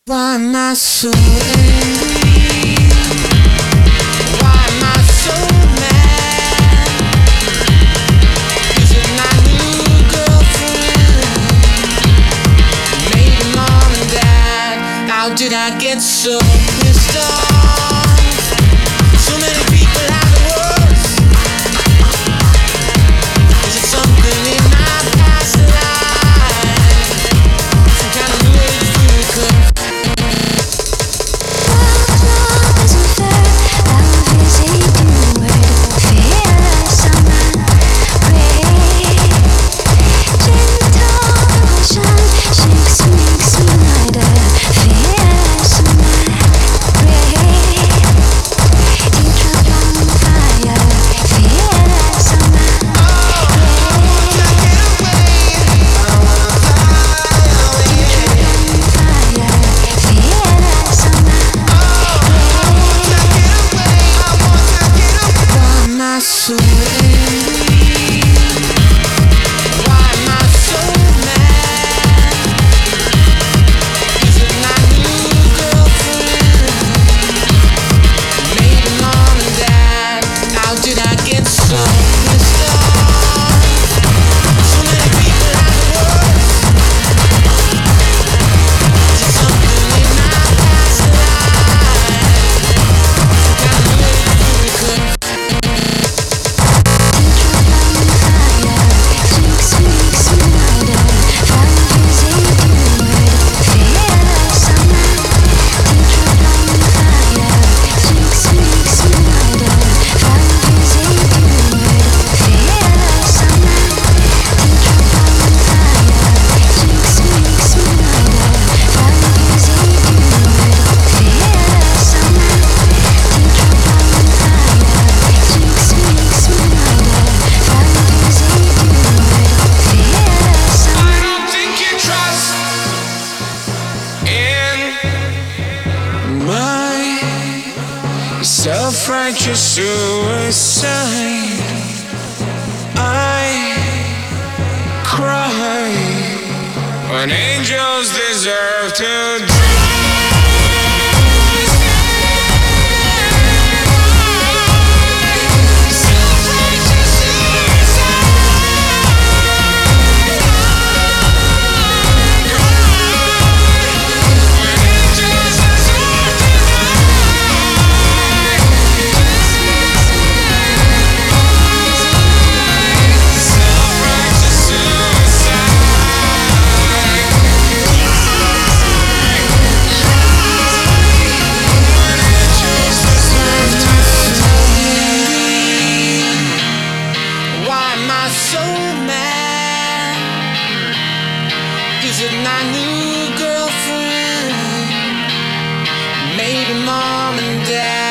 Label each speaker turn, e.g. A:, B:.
A: Why am I so angry? Why am I so mad? Is it my new girlfriend? Maybe mom and dad. How did I get so pissed off? So many people have it worse. Is it something in my past life? Some kind of weird food cook. So angry. Why am I so mad? Is it my new girlfriend? Maybe mom and dad. How did I get so pissed off? So many people have it worse. Is it something in my past life? Some kind of weird food cook. Self-righteous suicide. I cry when angels deserve to die. So mad. Is it my new girlfriend? Maybe mom and dad.